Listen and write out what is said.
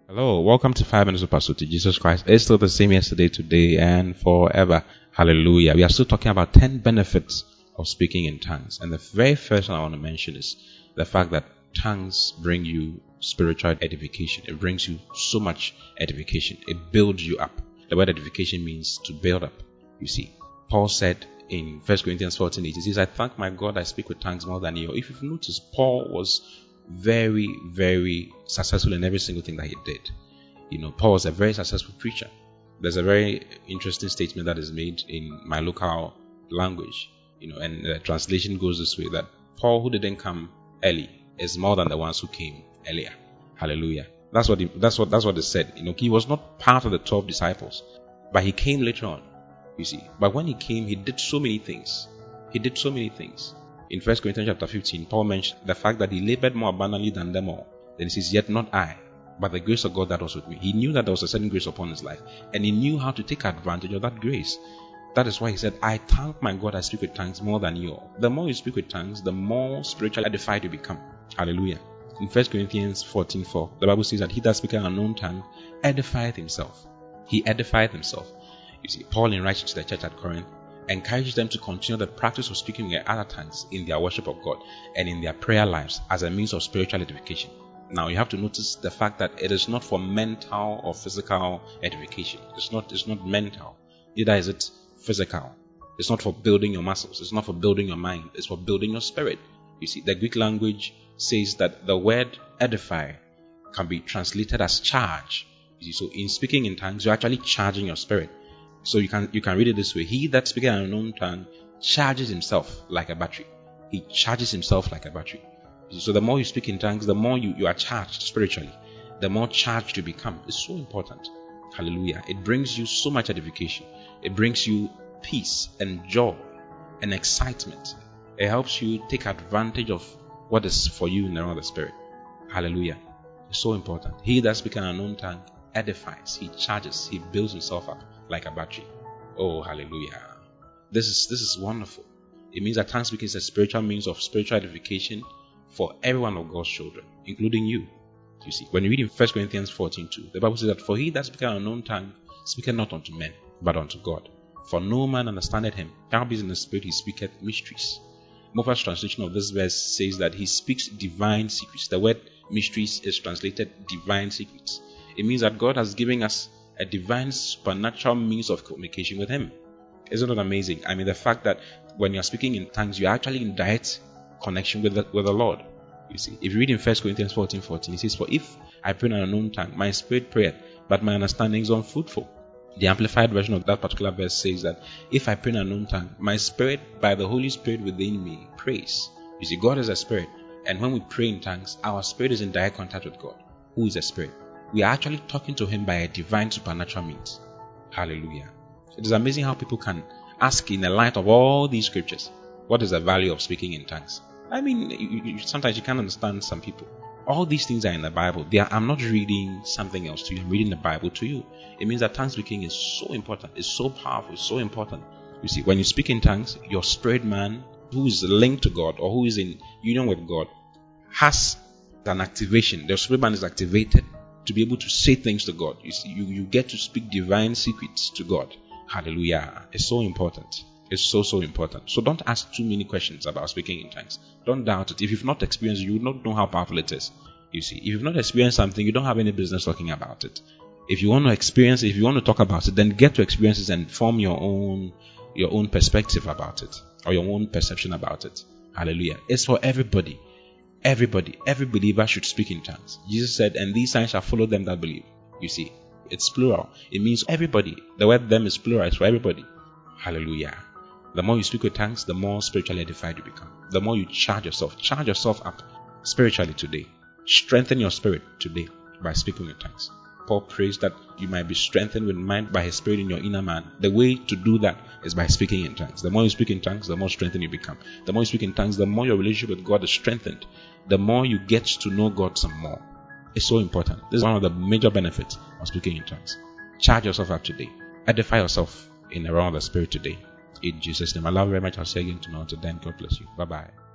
Hello, welcome to 5 Minutes of Pursuit to Jesus Christ. It's still the same yesterday, today, and forever. Hallelujah. We are still talking about 10 benefits of speaking in tongues. And the very first one I want to mention is the fact that tongues bring you spiritual edification. It brings you so much edification. It builds you up. The word edification means to build up. You see, Paul said in 1 Corinthians 14:8, he says, I thank my God I speak with tongues more than you. If you've noticed, Paul was very, very successful in every single thing that he did. Paul was a very successful preacher. There's a very interesting statement that is made in my local language, and the translation goes this way, that Paul, who didn't come early, is more than the ones who came earlier. Hallelujah. That's what they said. He was not part of the 12 disciples, but he came later on. You see, but when he came, he did so many things. In 1 Corinthians chapter 15, Paul mentioned the fact that he labored more abundantly than them all. Then he says, yet not I, but the grace of God that was with me. He knew that there was a certain grace upon his life, and he knew how to take advantage of that grace. That is why he said, I thank my God I speak with tongues more than you all. The more you speak with tongues, the more spiritually edified you become. Hallelujah. In 1 Corinthians 14:4, the Bible says that he that speaketh an unknown tongue edifieth himself. He edifieth himself. You see, Paul, in writing to the church at Corinth, encouraged them to continue the practice of speaking in other tongues in their worship of God and in their prayer lives as a means of spiritual edification. Now you have to notice the fact that it is not for mental or physical edification. It's not mental. Neither is it physical. It's not for building your muscles. It's not for building your mind. It's for building your spirit. You see, the Greek language says that the word edify can be translated as charge. You see, so in speaking in tongues, you're actually charging your spirit. So you can read it this way. He that speaketh an unknown tongue charges himself like a battery. He charges himself like a battery. So the more you speak in tongues, the more you are charged spiritually. The more charged you become. It's so important. Hallelujah. It brings you so much edification. It brings you peace and joy and excitement. It helps you take advantage of what is for you in the realm of the spirit. Hallelujah. It's so important. He that speaketh an unknown tongue edifies. He charges. He builds himself up like a battery. Oh, hallelujah. This is wonderful. It means that tongue speaking is a spiritual means of spiritual edification for every one of God's children, including you. You see, when you read in 1 Corinthians 14:2, the Bible says that for he that speaketh an unknown tongue speaketh not unto men, but unto God. For no man understandeth him. Howbeit in the spirit he speaketh mysteries. Moffat's translation of this verse says that he speaks divine secrets. The word mysteries is translated divine secrets. It means that God has given us a divine supernatural means of communication with him. Isn't it amazing? I mean, the fact that when you're speaking in tongues, you're actually in direct connection with the Lord. You see, if you read in 1 Corinthians 14:14, it says, for if I pray in an unknown tongue, my spirit prayeth, but my understanding is unfruitful. The amplified version of that particular verse says that if I pray in an unknown tongue, my spirit, by the Holy Spirit within me, prays. You see, God is a spirit, and when we pray in tongues, our spirit is in direct contact with God, who is a spirit. We are actually talking to him by a divine supernatural means. Hallelujah. It is amazing how people can ask, in the light of all these scriptures, what is the value of speaking in tongues? I mean, sometimes you can't understand some people. All these things are in the Bible. I'm not reading something else to you. I'm reading the Bible to you. It means that tongue speaking is so important. It's so powerful. It's so important. You see, when you speak in tongues, your spirit man, who is linked to God or who is in union with God, has an activation. The spirit man is activated to be able to say things to God. You see, you get to speak divine secrets to God. Hallelujah. It's so important. It's so important. So don't ask too many questions about speaking in tongues. Don't doubt it. If you've not experienced it, you will not know how powerful it is. You see, if you've not experienced something, you don't have any business talking about it. If you want to experience it, if you want to talk about it, then get to experience it and form your own perspective about it, or your own perception about it. Hallelujah. It's for everybody. Every believer should speak in tongues. Jesus said, and these signs shall follow them that believe. You see, it's plural. It means everybody. The word them is plural. It's for everybody. Hallelujah. The more you speak with tongues, the more spiritually edified you become. The more you charge yourself up spiritually today. Strengthen your spirit today by speaking with tongues. Paul prays that you might be strengthened with mind by his spirit in your inner man. The way to do that is by speaking in tongues. The more you speak in tongues, the more strengthened you become. The more you speak in tongues, the more your relationship with God is strengthened. The more you get to know God some more. It's so important. This is one of the major benefits of speaking in tongues. Charge yourself up today. Edify yourself in the realm of the spirit today. In Jesus' name. I love you very much. I'll see you again tomorrow. Until then, God bless you. Bye-bye.